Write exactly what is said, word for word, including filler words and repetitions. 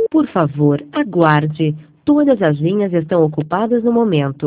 Por favor, aguarde. Todas as linhas estão ocupadas no momento.